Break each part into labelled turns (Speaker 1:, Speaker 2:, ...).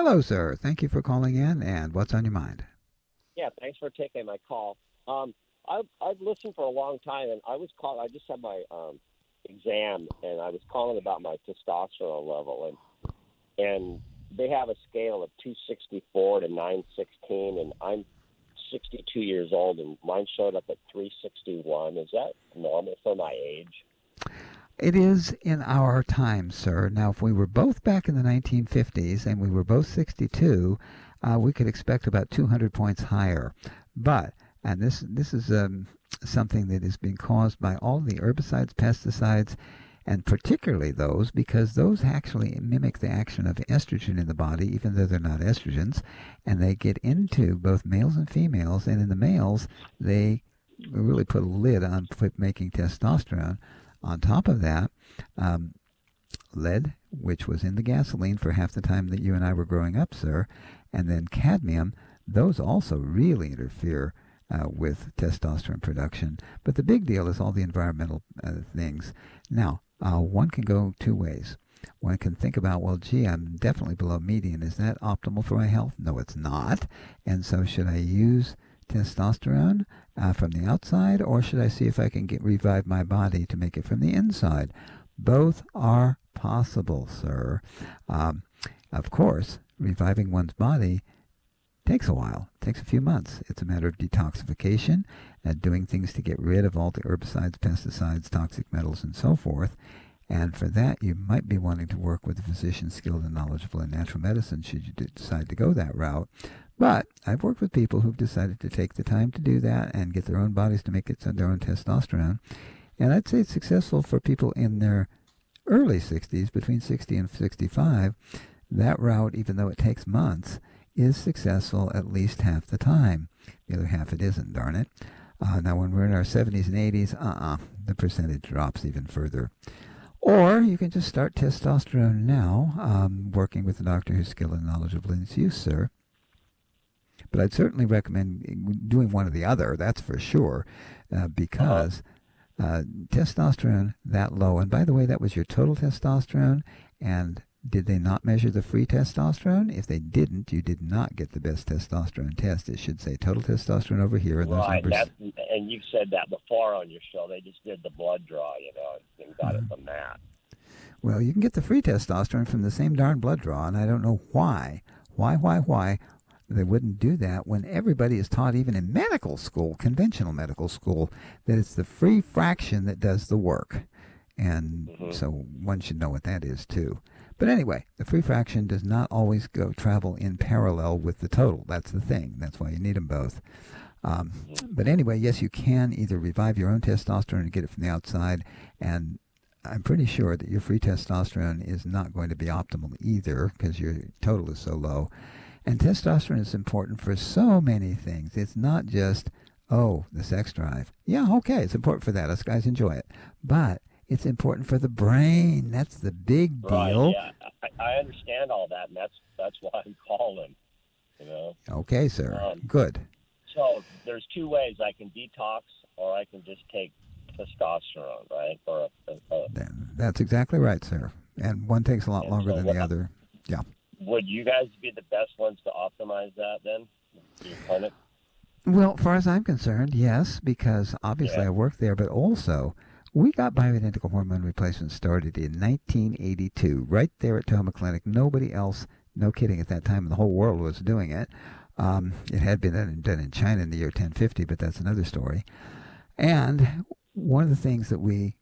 Speaker 1: Hello, sir. Thank you for calling in. And what's on your mind?
Speaker 2: Yeah, thanks for taking my call. I've listened for a long time, and I was called. I just had my exam, and I was calling about my testosterone level, and they have a scale of 264 to 916, and I'm 62 years old, and mine showed up at 361. Is that normal for my age?
Speaker 1: It is in our time, sir. Now, if we were both back in the 1950s and we were both 62, we could expect about 200 points higher. But, and this is something that is being caused by all the herbicides, pesticides, and particularly those because those actually mimic the action of estrogen in the body, even though they're not estrogens, and they get into both males and females, and in the males, they really put a lid on making testosterone. On top of that, um, lead, which was in the gasoline for half the time that you and I were growing up, sir, and then cadmium, those also really interfere with testosterone production. But the big deal is all the environmental things. Now, one can go two ways. One can think about, well, gee, I'm definitely below median. Is that optimal for my health? No, it's not. And so should I use testosterone from the outside, or should I see if I can revive my body to make it from the inside? Both are possible, sir. Um, of course, reviving one's body takes a while. It takes a few months. It's a matter of detoxification and doing things to get rid of all the herbicides, pesticides, toxic metals, and so forth. And for that, you might be wanting to work with a physician skilled and knowledgeable in natural medicine should you decide to go that route. But I've worked with people who've decided to take the time to do that and get their own bodies to make it their own testosterone. And I'd say it's successful for people in their early 60s, between 60 and 65. That route, even though it takes months, is successful at least half the time. The other half it isn't, darn it. Now, when we're in our 70s and 80s, the percentage drops even further. Or you can just start testosterone now, working with a doctor who's skilled and knowledgeable in its use, sir. But I'd certainly recommend doing one or the other, that's for sure, because testosterone that low, and by the way, that was your total testosterone, and did they not measure the free testosterone? If they didn't, you did not get the best testosterone test. It should say total testosterone over here, and those
Speaker 2: Right.
Speaker 1: numbers.
Speaker 2: And you've said that before on your show. They just did the blood draw, and got it from that.
Speaker 1: Well, you can get the free testosterone from the same darn blood draw, and I don't know why. Why they wouldn't do that when everybody is taught, even in medical school, conventional medical school, that it's the free fraction that does the work. And so one should know what that is, too. But anyway, the free fraction does not always travel in parallel with the total. That's the thing. That's why you need them both. But anyway, yes, you can either revive your own testosterone and get it from the outside, and I'm pretty sure that your free testosterone is not going to be optimal either because your total is so low. And testosterone is important for so many things. It's not just, oh, the sex drive. Yeah, okay, it's important for that. Us guys enjoy it. But it's important for the brain. That's the big
Speaker 2: Right.
Speaker 1: deal.
Speaker 2: Yeah, I understand all that, and that's why I'm calling.
Speaker 1: Okay, sir.
Speaker 2: Um,
Speaker 1: Good.
Speaker 2: so there's two ways I can detox, or I can just take testosterone, right?
Speaker 1: That's exactly right, sir. And one takes a lot
Speaker 2: And
Speaker 1: longer
Speaker 2: so
Speaker 1: than the other. Yeah.
Speaker 2: would you guys be the best ones to optimize that then? Your clinic?
Speaker 1: Well, far as I'm concerned, yes, because obviously
Speaker 2: Yeah.
Speaker 1: I work there, but also we got bioidentical hormone replacement started in 1982, right there at Toma Clinic. Nobody else, no kidding, at that time in the whole world was doing it. It had been done in China in the year 1050, but that's another story. And one of the things that we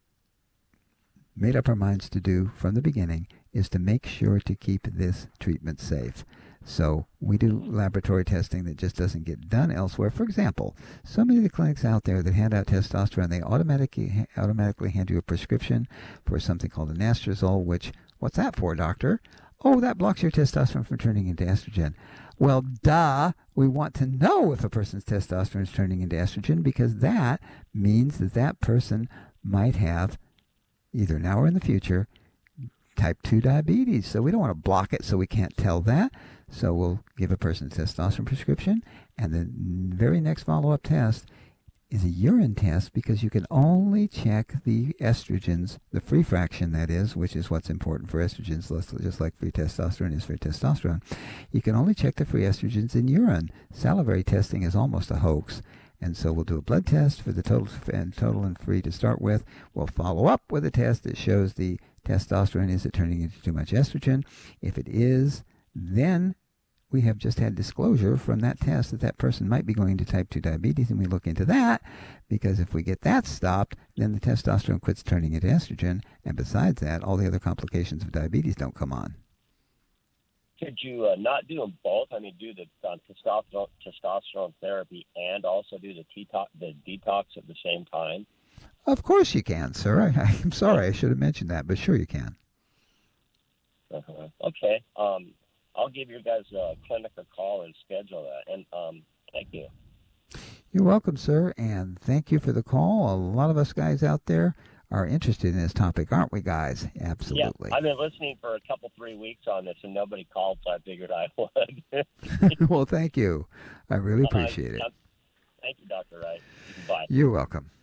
Speaker 1: made up our minds to do from the beginning is to make sure to keep this treatment safe. So we do laboratory testing that just doesn't get done elsewhere. For example, so many of the clinics out there that hand out testosterone, they automatically hand you a prescription for something called anastrozole, which, what's that for, doctor? Oh, that blocks your testosterone from turning into estrogen. Well, duh, we want to know if a person's testosterone is turning into estrogen because that means that that person might have, either now or in the future, type 2 diabetes. So we don't want to block it so we can't tell that. So we'll give a person a testosterone prescription, and the very next follow-up test is a urine test because you can only check the estrogens, the free fraction that is, which is what's important for estrogens, just like free testosterone is for testosterone. You can only check the free estrogens in urine. Salivary testing is almost a hoax. And so we'll do a blood test for the total and free to start with. We'll follow up with a test that shows the testosterone. Is it turning into too much estrogen? If it is, then we have just had disclosure from that test that that person might be going to type 2 diabetes, and we look into that, because if we get that stopped, then the testosterone quits turning into estrogen, and besides that, all the other complications of diabetes don't come on.
Speaker 2: Could you not do them both? I mean, do the testosterone therapy and also do the detox at the same time?
Speaker 1: Of course you can, sir. I'm sorry, I should have mentioned that, but sure you can.
Speaker 2: Okay. I'll give your guys a clinic a call and schedule that. And thank you.
Speaker 1: You're welcome, sir, and thank you for the call. A lot of us guys out there are interested in this topic, aren't we, guys? Absolutely.
Speaker 2: Yeah, I've been listening for a couple, 3 weeks on this, and nobody called, so I figured I would.
Speaker 1: Well, thank you. I really appreciate it.
Speaker 2: Thank you, Dr. Wright. Bye.
Speaker 1: You're welcome.